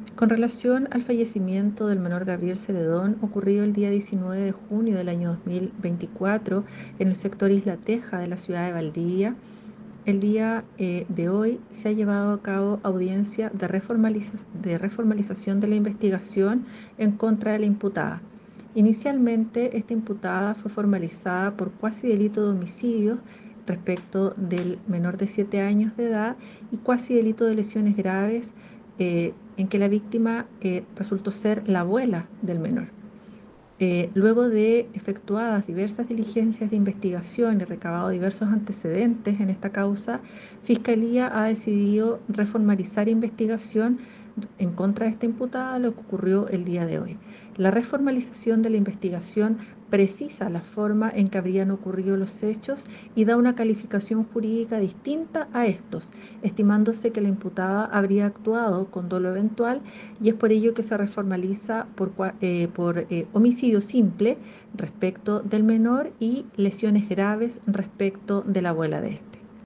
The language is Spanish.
Con relación al fallecimiento del menor Gabriel Celedón, ocurrido el día 19 de junio del año 2024 en el sector Isla Teja de la ciudad de Valdivia, el día de hoy se ha llevado a cabo audiencia de reformalización de la investigación en contra de la imputada. Inicialmente, esta imputada fue formalizada por cuasi delito de homicidio respecto del menor de 7 años de edad y cuasi delito de lesiones graves en que la víctima resultó ser la abuela del menor. Luego de efectuadas diversas diligencias de investigación y recabado diversos antecedentes en esta causa, Fiscalía ha decidido reformalizar investigación en contra de esta imputada, lo que ocurrió el día de hoy. La reformalización de la investigación precisa la forma en que habrían ocurrido los hechos y da una calificación jurídica distinta a estos, estimándose que la imputada habría actuado con dolo eventual y es por ello que se reformaliza por homicidio simple respecto del menor y lesiones graves respecto de la abuela de este.